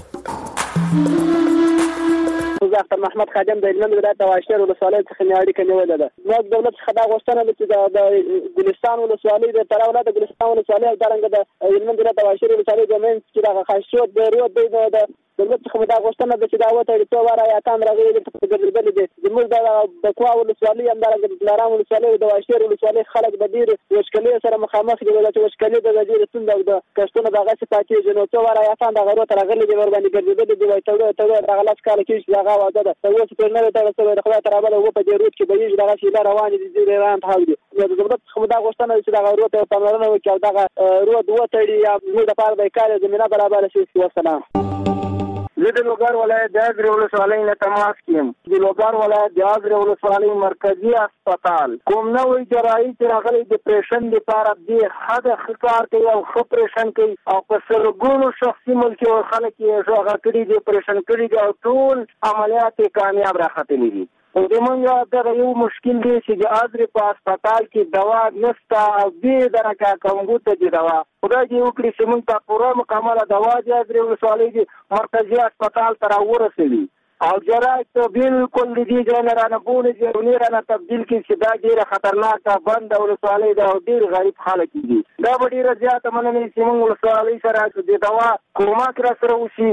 ډاکټر محمد خادم د هلمند ولایت د واشیر ولسوالۍ څخه مې اړیکه نیولې ده. موږ دولت څخه دا غوښتنه ده چې د ګلستان ولسوالۍ د تړاو ولایت د ګلستان ولسوالۍ او دارنګه د هلمند ولایت د واشیر ولسوالۍ د منځ کې دغه خاصیت د رود دی د دولت څخه دا غوښتنه ده چې دا وته د څو واره یاتان راغلي د ګرځېدل دي. زموږ د بکوا ولسوالۍ هم دغه د لارام ولسوالۍ او د واشیر ولسوالۍ خلک د ډېر وشکلې سره مخامخ دي. د وشکلې د ډېر ستونزې او د کښتونو دغه څه پاتې نو څو واره یاتان دغه روته راغلي دي ور باندې ګرځېدل دي. وایي ته دغه لاس کال کې چې دغه واده ده اوس په نړۍ ته څه د خدای تعالی او په دې روت کې به یې دغه شیله روان دي د ایران ته دي. د دولت څخه دا غوښتنه چې دغه روت په پاملرنه وکړي او دغه روت وتړي یا موږ د پاره د کار زمينه برابر شي. وسلام. زه د لوګر ولایت د اګر ولسوالۍ نه تماس کیم. د لوګر ولایت د اګر ولسوالۍ مرکزی هسپتال کوم نوې جراحي چې راغلي د پریشن لپاره د حد خکار کوي او خو پریشن کوي او په سرګونو شخصي ملکی او خلک یې ژغه کړي دي پریشن کړي دي او ټول عملیات کامیاب راختلي دي. او د مونږ دا یو مشکل دی چې د اګر په هسپتال کې دوا نشته او دې درکه کومه ته دوا خدای دې وکړي چې موږ ته پوره مکمله دوا د اګر ولسوالۍ د مرکزی هسپتال تر ورسېږي او جراحي ته بالکل دې جنرانه بونه دې ونیرانه تبدیل کړي چې دا ډیره خطرناکه بند ولسوالۍ ده او ډیر غریب خلک دي. دا به ډیره زیاته مننه چې موږ ولسوالۍ سره د دوا کومک را سره وشي.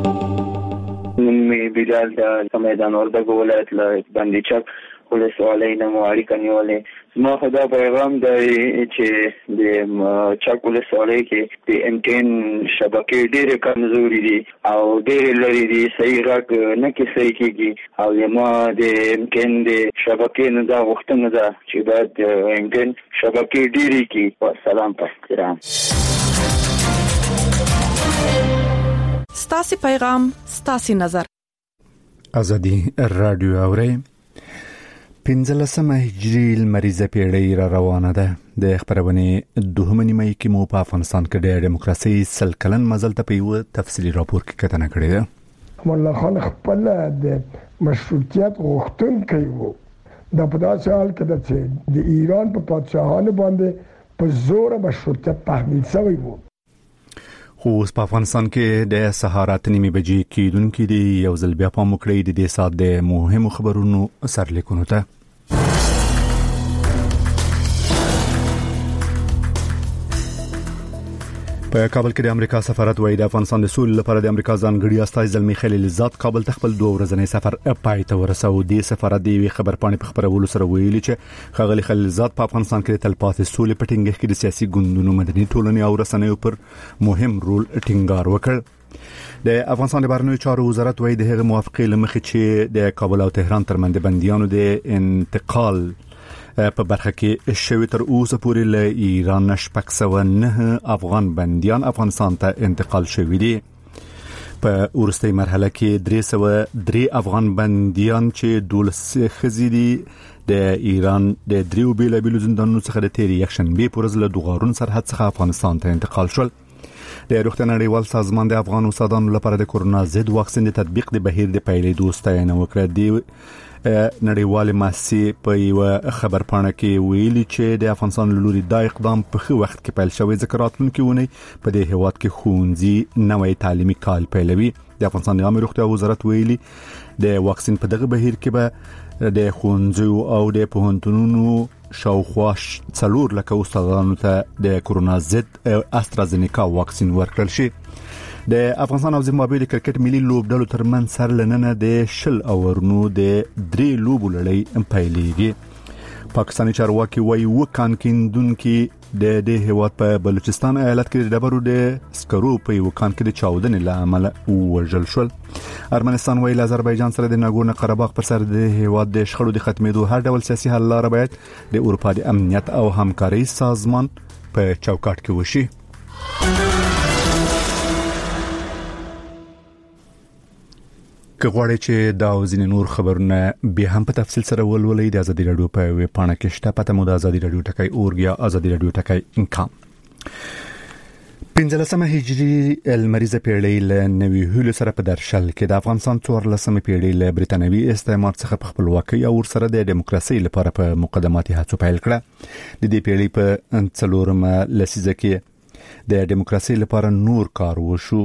می بلال د میدان وردګو ولایت له باندې چک ولسوالۍ نه مو اړیکه نیولې. زما خدا پیغام دی چې د چک ولسوالۍ کې د امټین شبکې ډېرې کمزوري دي او ډېرې لرې دي، صحیح غږ نه کې صحیح کېږي او زما د امټین د شبکې نه دا غوښتنه ده چې باید د امټین شبکې ډېرې کړي. والسلام په احترام. ستاسو پیغام ستاسو نظر. ازادي رادیو اوري 15 هجری لمریزه پیړۍ را روانه ده. د خبرونه دوهمه نیمه کې مو په افغانستان کې د دیموکراسي سل کلن مزل ته په تفصیلی راپور کې کتنه کړې ده. مولا خان خپل د مشروطیت غوښتونکی وو. د په داسې حال کې د ایران په پادشاهانو باندې په زور مشروطیت تحمیل شوی وو. خو په افغانستان کې د سهارات نیمه بجې کېدونکې دی یو ځل بیا په مکړې د دې سات د مهمو خبرونو سرلیکونو ته. په کابل کې د امریکا سفارت وایي د افغانستان د سولې لپاره د امریکا ځانګړي استازي زلمی خلیل زاد کابل ته خپل 2 ورځنی سفر پای ته ورسوي. د سفارت دی خبرپاڼې په خبرولو سره ویلي چې خغلی خلیل زاد په افغانستان کې د تلپاتې سولې په ټینګښت کې د سیاسي ګوندونو مدني ټولنې او رسنیو پر مهم رول ټینګار وکړ. د افغانستان د بهرنیو چارو وزارت وایي د هغه موافقې لمخې چې د کابل او تهران ترمنځ بنديانو د انتقال په برخه کې شوی تر اوسه پورې له ایران 909 افغان بنديان افغانستان ته انتقال شوی دي. په ورستۍ مرحله کې 303 افغان بنديان چې 12 خزيدي د ایران د دریو بیلابیلو زندانونو څخه د تیری یکشنبه پورز له دوغارون سرحد څخه افغانستان ته انتقال شول. د روغتیا نړیوال سازمان د افغان اوسادانو لپاره د کورونا ضد واکسین د تطبیق د بهیر د پیلې دوستانه وکړه. دی نړیوال مؤسسې په یو خبرپاڼه کې ویلي چې د افغانستان لوري د اقدام په خو وخت کې پیل شوی ذکراتونکو ونی په دې هواد کې خونځي نوې تعلیمي کال پیلوي. د افغانستان د عامه روغتیا وزارت ویلي د واکسین په دغه بهیر کې به د خونځو او د پوهنتونونو شاوخوا 4 لکه استادانو ته د کورونا ضد استرازینیکا واکسین ورکړل شي. د افغانستان او زیمبابوې د کرکټ ملي لوبډلو ترمنځ سر لننه د 10 اورونو د 3 لوبو لړۍ پیلېږي. پاکستاني چارواکي وایي وکان کیندونکو د هیواد په بلوچستان ایالت کې د ډبرو د سکرو په وکان کې د چاودنې لامل وژل شول. ارمنستان وایي آذربایجان سره د ناګورنو قرهباغ پر سر د هیواد د شخړو د ختمېدو هر ډول سیاسي حل لاره باید د اروپا د امنیت او همکاري سازمان په چوکاټ کې وشي. که غواړئ چې دا او ځینې نور خبرونه به هم په تفصیل سره ولولئ د ازادي رادیو په ویب پاڼه کې شته. پته مو د ازادي رادیو ټکی اورګ یا ازادي رادیو ټکی انکام. 15 هجری المریزه پیړۍ له نوې هیلو سره په درشل کې د افغانستان 14 پیړۍ له برتانوي استعمار څخه په خپلواکۍ او سره د دیموکراسي لپاره په مقدماتي هڅو پیل کړه. د دې پیړۍ په 4مه لسیزه کې د دیموکراسي لپاره نور کار وشو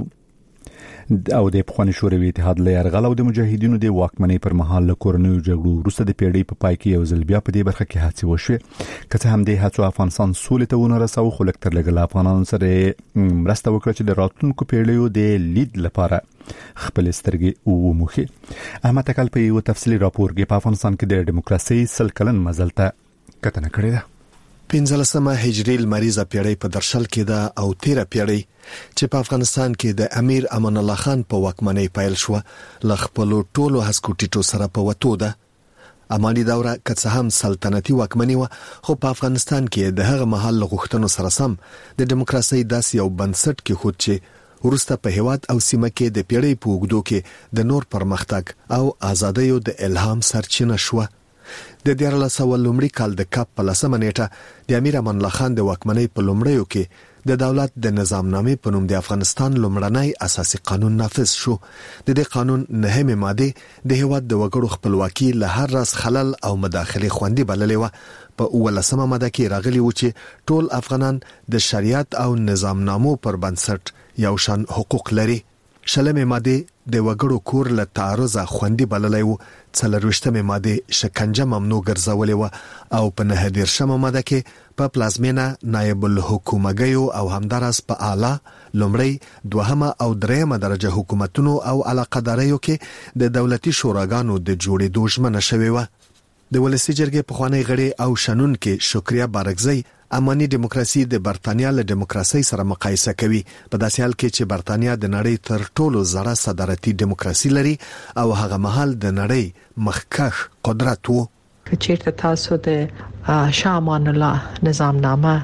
او د پخوانی شوروي اتحاد له یرغل او د مجاهدینو د واکمنۍ پر مهال له کورنیو جګړو وروسته د پیړۍ په پای کې یو ځل بیا په دې برخه کې هڅې وشوې. که څه هم د هڅو افغانستان سولې ته ونه رساو خو لکتر لګل افغانانو سره مرسته وکړه چې د راتلونکو پیړیو د لید لپاره خپل سترګې وموخي. احمد تکل په یو تفصیلی راپور کې په افغانستان کې د دیموکراسي سل کلن مزل ته کتنه کړې ده. 15 هجری لمریزه پیړۍ په درشل کې ده او 13 پیړۍ چې په افغانستان کې د امیر امان الله خان په واکمنۍ پیل شو ل خپل ټولو هسکو ټیټو سره په وته ده. اماني دوره که څه هم سلطنتي واکمنۍ و خو په افغانستان کې د هغه مهال غوښتنو سره سم د دیموکراسي داسې یو بنسټ کې خود چې ورسته په هیواد او سیمه کې د پیړۍ په وګړو کې د نور پرمختګ او ازادیو د الهام سرچینه شو. د 1400 لومړي کال د کاپ په 10مه نیټه د امیر امان الله خان د واکمنۍ په لومړیو کې د دولت د نظامنامې په نوم د افغانستان لومړنی اساسي قانون نافذ شو. د دې قانون 9مه ماده د هیواد د وګړو خپلواکي له هر راز خلل او مداخله خوندې بللې و. په 18مه ماده کې راغلی و چې ټول افغانان د شریعت او نظامنامو پر بنسټ یو شان حقوق لري. 20مه ماده د وګړو کور له تعرض خوندې بللې و. 23مه ماده شکنجه ممنوع ګرځولې و او په 19مه ماده کې په پلازمینه نائب الحکومګیو او همدارس په اعلی لومړی دوهمه او دریمه درجه حکومتونو او علاقداریو کې د دولتي شوراګانو د جوړېدو ژمنه شوې و. د ولسی جرګې په خوانی غړي او شنن کې شکریا بارګزی اماني دیموکراسي د برتانیا له دیموکراسي سره مقایسه کوي په داسې حال کې چې برتانیا د نړۍ تر ټولو زړه صدارتي دیموکراسي لري او هغه مهال د نړۍ مخکښ قدرت وو. که چیرته تاسو د شاه امان الله نظامنامه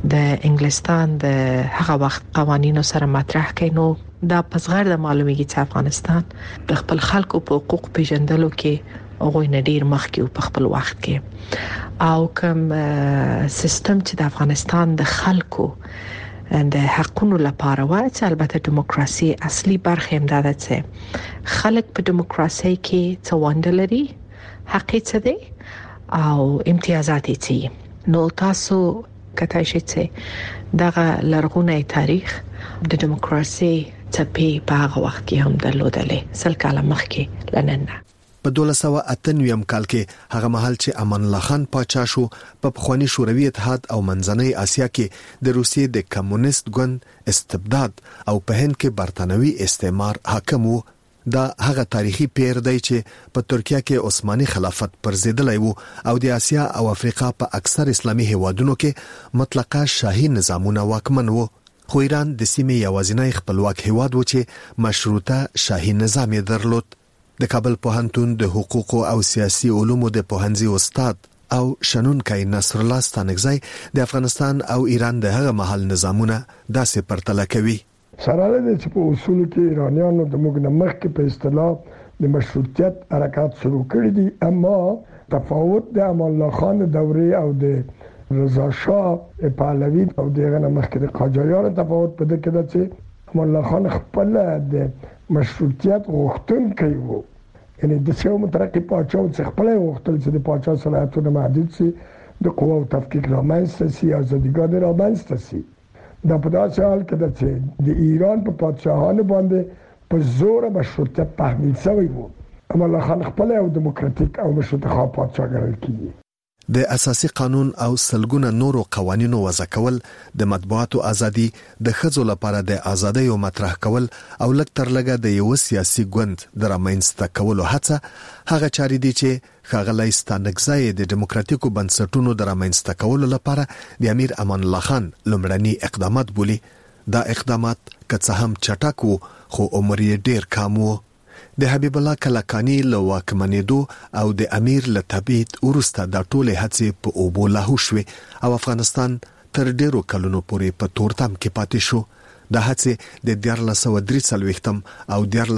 د انګلستان د هغه وخت قوانینو سره مطرح کینو دا پس غیر د معلومیږي چې افغانستان د خپل خلکو په حقوق پیژندلو کې هغه نډیر مخکې په خپل وخت کې او کوم سیستم چې د افغانستان د خلکو د حقونو لپاره وایي چې البته دیموکراسي اصلي برخه هم ده چې خلک په دیموکراسي کې څه وندلري حق څه دی او امتیازات څه نو تاسو کتای شئ چې دغه لرغونی تاریخ د دیموکراسي څپې په هغه وخت کې هم درلودلې سل کاله مخکې لننه په 1298 کال کې هغه مهال چې امان الله خان پاچا شو په پخوانی شوروي اتحاد او منځنۍ اسیا کې د روسیې د کمونیست ګوند استبداد او په هند کې برتانوي استعمار حاکم وو دا هغه تاریخي پیر دی چې په ترکیه کې عثماني خلافت پرځیدلی وو او د اسیا او افریقا په اکثر اسلامي هیوادونو کې مطلقه شاهي نظامونه واکمن وو خو ایران د سیمې یوازینی خپلواک هیواد و چې مشروطه شاهي نظام یې درلود د کابل پوهنتون د حقوق او سیاسي علومو د پوهنځي استاد او شنونکي نصر الله ستانکزی د افغانستان او ایران د هغه محل نظامونه داسې پرتله کوي سره له چې په اصول کې ایرانیانو د موږ نه مخکې په اصطلاح د مشروطیت حرکت شروع کړی دي اما تفاوت د امان الله خان دورې او د رضا شاه پهلوي او دغه نه مخکې د قاجاریانو تفاوت په دې کې ده چې امان الله خان خپل د مشروطیت غوښتونکی وو یعنی د څو مترقي پاچا چې خپل غوښتل چې د پاچا صلاحیتونه محدود شي د قوا او تفکیک رامنځته شي ازاديګان رامنځته شي دا په داسې حال کې ده چې د ایران په پادشاهانو باندې په زور مشروطیت تحمیل شوی وو اما الله خان خپل او دیموکراتیک او مشروطه خوا پاچا ګڼل کیږي د اساسي قانون او سلګونه نورو قوانینو وضع کول د مطبوعاتو ازادي د ښځو لپاره د ازادۍ او مطرح کول او لږ تر لږه د یو سیاسي ګوند د رامنځته کولو هڅه هغه چاري دي چې ښاغلی ستانکزی د دیموکراتیکو بنسټونو د رامنځته کولو لپاره د امیر امان الله خان لومړني اقدامات بولي دا اقدامات که څه هم چټک وو خو عمر یې ډیر کم وو د حبیب الله کلکانی له واکمنېدو او د امیر له تبعید وروسته د ټولې هڅې په اوبو لاهو شوې او افغانستان تر ډیرو کلونو پورې په تورتم کې پاتې شو د هڅې د 1443 او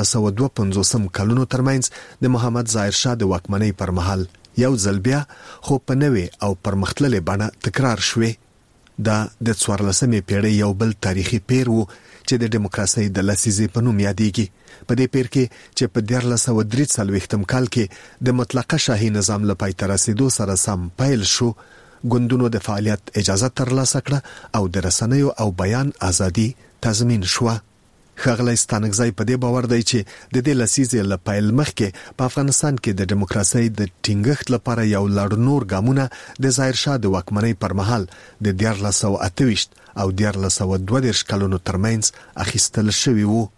1452 کلونو ترمنځ د محمد ظاهر شاه د واکمنۍ پر مهال یو ځل بیا خو په نوې او پرمختللې بڼه تکرار شوې دا د 14مې پیړۍ یو بل تاریخي پیر وو چې د دیموکراسي د لسیزې په نوم یادېږي په دې پیر کې چې په 1443 کال کې د مطلقه شاهي نظام لپاره تر رسیدو سره سم پیل شو ګوندونو د فعالیت اجازه ترلاسه کړه او د رسنیو او بیان ازادي تضمین شو ښاغلی ستانکزی په دې باور دی چې د دې لسیزې له پیل مخکې په افغانستان کې د دیموکراسي د ټینګښت لپاره یو لړ نور ګامونه د ظاهر شاه د واکمنۍ پر مهال د 1428 او 1432 کلونو ترمنځ اخیستل شوی وو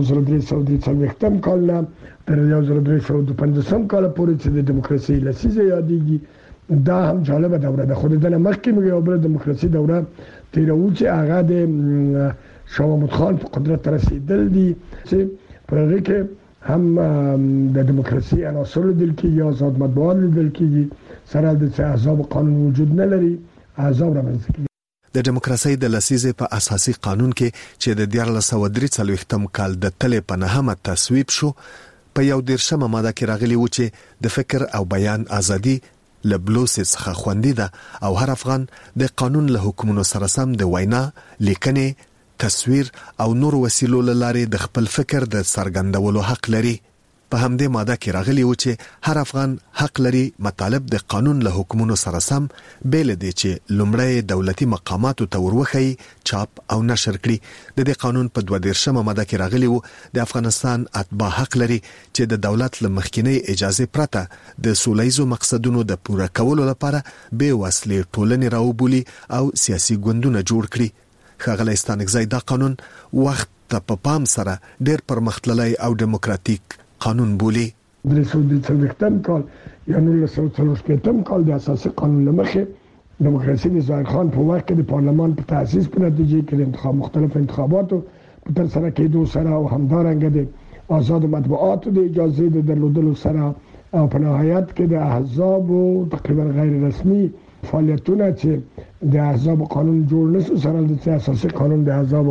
1343 کال نه تر 1350 کال پورې چې د دیموکراسي لسیزه یادېږي دا هم جالبه دوره ده خو د نه مخکې موږ یو بل دیموکراسي دوره تیرو چې هغه د شاه محمود خان په قدرت رسیدل دي چې په هغه کې هم د دیموکراسي عناصر لیدل کېږي آزاد مطبوعات لیدل کېږي سره د احزاب قانون وجود نه لري احزاب رامنځته کېږي د دیموکراسي د لسیزې په اساسي قانون کې چې د 1443 کال د تلې په نهمه تصویب شو په یو 13مه ماده کې راغلی و چې د فکر او بیان ازادي لبلوس څخه خوندي ده او هر افغان د قانون له حکمونو سره سم د وینا لیکنې تصویر او نور وسیلو لاره د خپل فکر د څرګندولو حق لري په همدې ماده کې راغلی و چې هر افغان حق لري مطالب د قانون له حکمونو سره سم بیل دي چې لومړی دولتي مقاماتو ته وروخی چاپ او نشر کړي د دې قانون په 22مه ماده کې راغلی و د افغانستان اتباع حق لري چې د دولت له مخکینی اجازه پرته د سولهیزو مقصدونو د پوره کولو لپاره به وسلې ټولنې راوبولي او سیاسي ګوندونه جوړ کړي ښاغلی ستانکزی دا قانون وخت ته په پام سره ډیر پرمختللی او دیموکراتیک قانون بولی 1343 کال یا 1940 کال د اساسي قانون لمخې دیموکراسي د ظاهر خان په وخت کې د پارلمان په تاسیس په نتیجه کې د انتخاب مختلف انتخاباتو په تر سره کېدو سره او همدارنګه د آزاد مطبوعاتو د اجازه د درلودلو سره او په نهایت کې د احزاب او تقریبا غیر رسمي فعالیتونه چې د احزاب قانون جوړ نشو سره د اساسي قانون د احزاب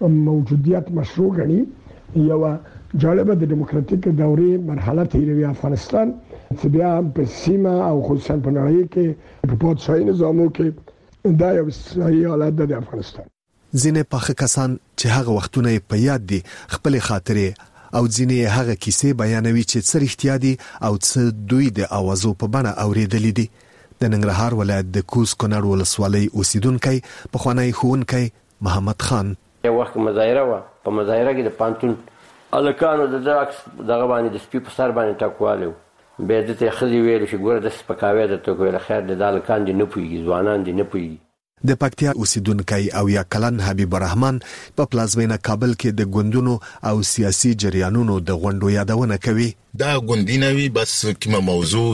موجودیت مشروع غني یو جالبه د دیموکراتیک دورې مرحله تیروي افغانستان چې بیا په سیمه او خصوصا په نړۍ کې په پادشاهي نظامو کې دا یو صحیح حالت د افغانستان. ځینې پاخه کسان چې هغه وختونه په یاد دي خپل خاطرې او ځینې هغه کیسې بیانوي چې څه رښتیا دي او څه دوی د اوازو په بڼه اوریدلې دي. د ننګرهار ولایت د کوز کونړ ولسوالۍ اوسیدونکي پخوانی ښوونکی محمد خان یو وخت مظاهره و په مظاهره کې د پانتون الکانو د عکس دغه باندې د سپي په سر باندې ټکواله به د ته خزي ویل چې ګوره د سپکاوي د تو ویل خیر د الکان دي نه پويږي ځوانان دي نه پويږي. د پکتیا اوسیدونکي او یا کلن حبیب الرحمن په پلازمینه کابل کې د ګوندونو او سیاسي جریانونو د غونډو یادونه کوي. دا ګوندینوي بس کومه موضوع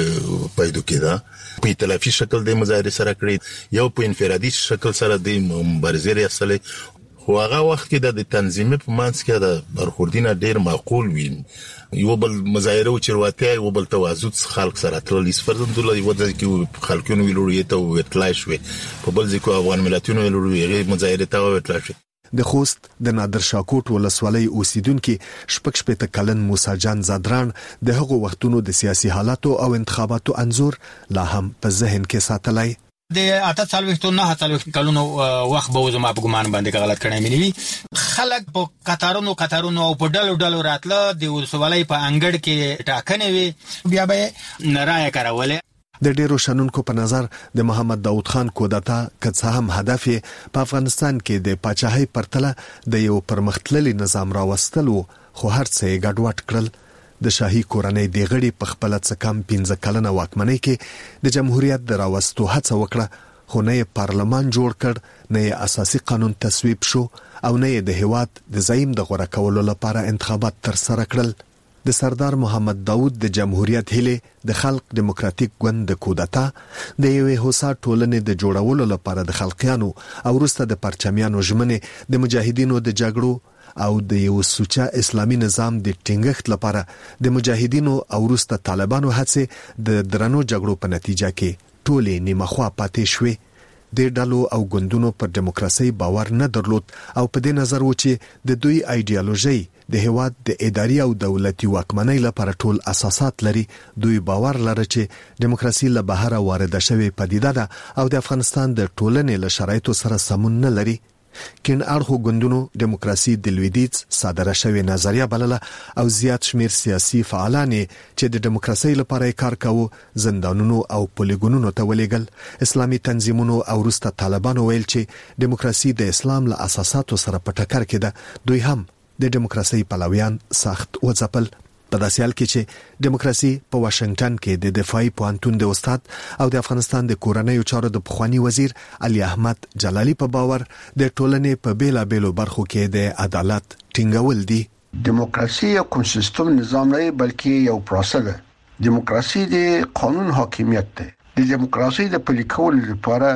چې پیدا کېده په ائتلافي شکل د مظاهره سره کړی یو په انفرادي شکل سره د مبارزې اصله خو هغه وخت کې د تنظیمي په منځ کې د برخوردینه ډیر معقول وي. یو بل مظاهره او چرواتیا یو بل توازن خلک سره تللی سفرندله یو ځکه کې خلکونو ویلوړي ته وټلای شوی په بل ځکه افغان ملتونو ویلوړي مظاهره ته وټلای شوی. د خوست د نادر شاکوټ ولسوالۍ اوسیدونکو شپږ شپږ کلن موسی جان زادران د هغو وختونو د سیاسي حالاتو او انتخاباتو انزور لا هم په ذهن کې ساتلای. د اته سالوختو نه هڅلوخت کلونو وخت به زما په ګمان باندې غلط کړی مې خلک په قطارونو او په ډلو راتله د ولسوالۍ په انګړ کې ټاکنې وي بیا به نارای کاروله. د ډیرو شنونکو په نظر د محمد داود خان کودتا که هم هدف په افغانستان کې د پاچاهۍ پرتله د یو پرمختللي نظام راوستلو خو هر څه ګډوډ کړل. د شاهي کورنۍ د غړي په خپل څه کم 15 کلنه واکمنۍ کې د جمهوریت د راوستو هڅه وکړه خو نه پارلمان جوړ کړ نه اساسي قانون تصویب شو او نه د هیواد د زعیم د غوړه کولو لپاره انتخابات تر سره کړل. د سردار محمد داود د جمهوریت هله د خلق دیموکراتیک ګوند د کودتا د یوې هوسا ټولنې د جوړولو لپاره د خلقیانو او وروسته د پرچمیانو ژمنې د مجاهدینو د جګړو او د یو سوچا اسلامي نظام د ټینګښت لپاره د مجاهدینو او وروسته طالبانو هڅه د درنو جګړو په نتیجه کې ټولې نیمه خوا پاتې شوې. د ډلو او ګوندونو پر دیموکراسي باور نه درلود او په دې نظر و چې د دوی ایډیالوژي د هیواد د اداري او دولتي واکمنۍ لپاره ټول اساسات لري. دوی باور لري چې دیموکراسي له بهر وارده شوی پدیده ده او د افغانستان د ټولنې له شرایطو سره سمون نه لري. کین اړخو ګوندونو دیموکراسي د لویدیځ صادره شوی نظریه بلله او زیات شمیر سیاسي فعالان چې د دیموکراسي لپاره کار کاوه زندانونو او پولیګونونو ته ولېګل. اسلامي تنظیمونو او وروسته طالبانو ویل چې دیموکراسي د اسلام له اساساتو سره په ټکر کې ده. دوی هم د دیموکراسي پلویان سخت وځپل. په داسې حال کې چې دیموکراسي په واشنگټن کې د دفاعي پوهنتون د استاد او د افغانستان د کورنیو چارو د پخوانی وزیر علي احمد جلالي په باور د ټولنې په بیلابېلو برخو کې د عدالت ټینګول دي. دیموکراسي یو کوم سیستم نظام نه بلکې یو پروسه ده. دیموکراسي د قانون حاکمیت ده. د دیموکراسي د پلي کولو لپاره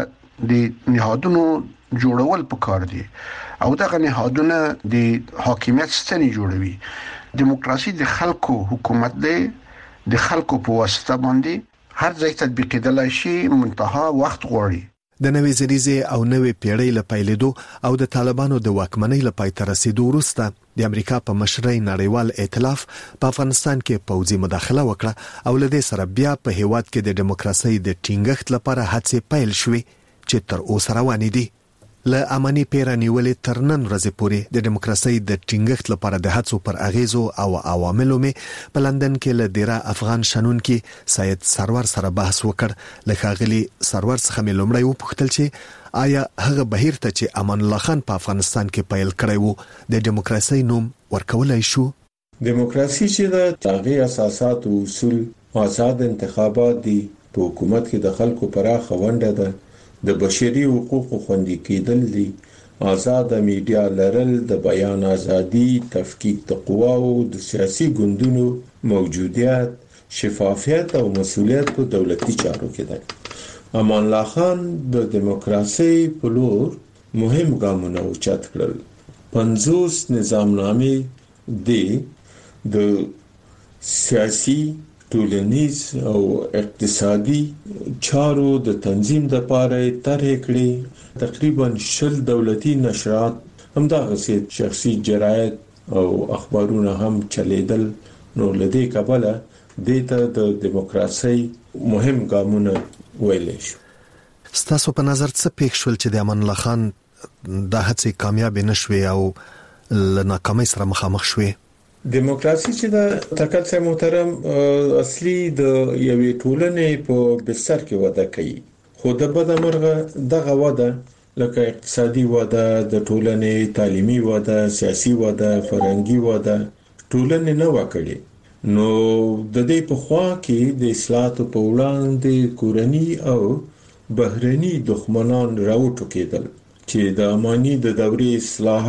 د نهادونو جوړول پکار دي او دغه نهادونه د حاکمیت ستنې جوړوي. دیموکراسي د خلکو حکومت دی. د خلکو په واسطه باندې هر ځای تطبیق کېدلای شي منتها وخت غواړي. د نوې زریزې او نوې پیړۍ له پیلېدو او د طالبانو د واکمنۍ له پای ته رسیدو وروسته د امریکا په مشرۍ نړیوال ائتلاف په افغانستان کې پوځي مداخله وکړه او له دې سره بیا په هیواد کې د دیموکراسي د ټینګښت لپاره هڅې پیل شوې چې تر اوسه روانې دي. له امني پیرانیولې تر نن ورځې پورې د دیموکراسي د ټینګښت لپاره د هڅو پر اغیزو او عواملو مې په لندن کې له ډیره افغان شنونکو سید سرور سره بحث وکړ. له ښاغلي سرور څخه مې لومړی وپوښتل چې آیا هغه بهیر ته چې امان الله خان په افغانستان کې پیل کړی وو د دیموکراسي نوم ورکولای شو؟ دیموکراسي چې د تغیر اساسات او اصول آزاد انتخابات دي په حکومت کې د خلکو پراخه ونډه ده. د بشري حقوقو خوندي کېدل دي. آزاد میډیا لرل، د بیان ازادي، تفکیک د قواو، د سیاسي ګوندونو موجودیت، شفافیت او مسؤلیت په دولتي چارو کې ده. امان الله خان د دیموکراسي په لور مهم ګامونه اوچت کړل. 50 نظامنامې د سیاسي ټولنیز او اقتصادي چارو د تنظیم د پاره طرح کړی. تقریبا 10 دولتي نشرات همدغه شخصي جراید او اخبارونه هم چلیدل. نو لدې کبله دته د دیموکراسي مهم ګامونه ویل شو. ستاسو په نظر څه پېښ شول چې د امان الله خان د هڅې کامیاب نشوي او لناکامۍ سره مخامخ شوي؟ دیموکراسي چې د تکل سه محترم اصلي د یوې ټولنې په بستر کې وده کوي، خو د بدمرغه دغه وده لکه اقتصادي وده، د ټولنې تعلیمي وده، سیاسي وده، فرهنګي وده ټولنې نه وکړي. نو د دې په خوا کې د اصلاحاتو په وړاندې کورني او بهرني دښمنان راوټوکېدل چې د اماني د دورې اصلاح